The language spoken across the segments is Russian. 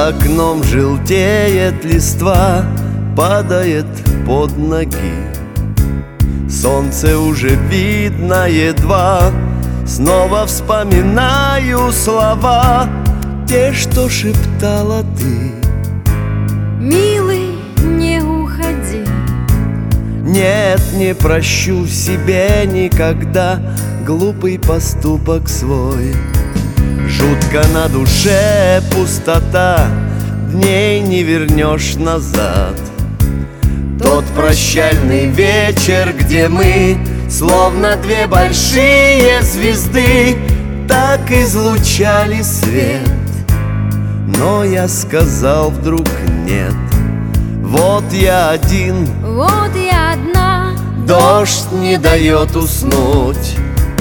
окном желтеет листва, падает под ноги. Солнце уже видно едва. Снова вспоминаю слова, те, что шептала ты. Милый, не уходи. Нет, не прощу себе никогда глупый поступок свой. Жутко на душе пустота, дней не вернешь назад. Тот прощальный вечер, где мы, словно две большие звезды, так излучали свет. Но я сказал вдруг нет. Вот я один, вот я одна, дождь не дает уснуть.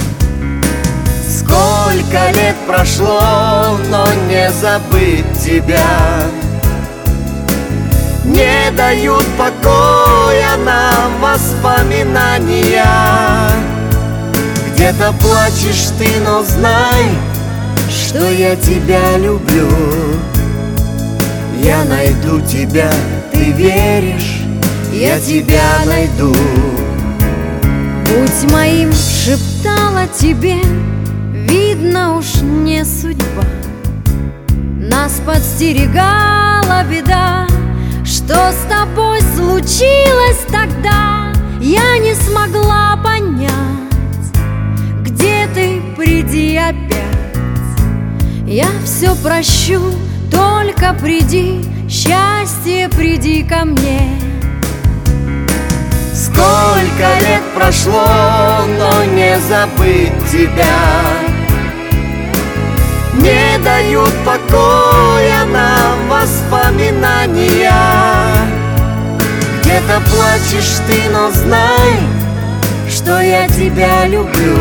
Сколько лет прошло, но не забыть тебя. Не дают покоя нам воспоминания. Где-то плачешь ты, но знай, что я тебя люблю. Я найду тебя, ты веришь, я тебя найду. Будь моим, шептала тебе, видно уж не судьба. Нас подстерегала беда. Что с тобой случилось тогда, я не смогла понять. Где ты, приди опять. Я все прощу, только приди, счастье, приди ко мне. Сколько лет прошло, но не забыть тебя. Не дают покоя нам воспоминания. Где-то плачешь ты, но знай, что я тебя люблю.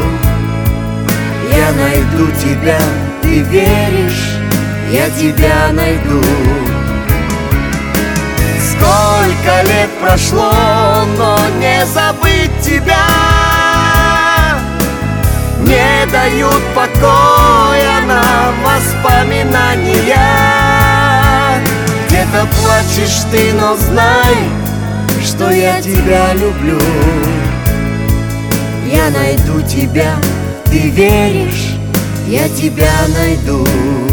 Я найду тебя, ты веришь, я тебя найду. Сколько лет прошло, но не забыть тебя. Не дают покоя нам воспоминания. Где-то плачешь ты, но знай, что я тебя люблю. Я найду тебя, ты веришь, я тебя найду.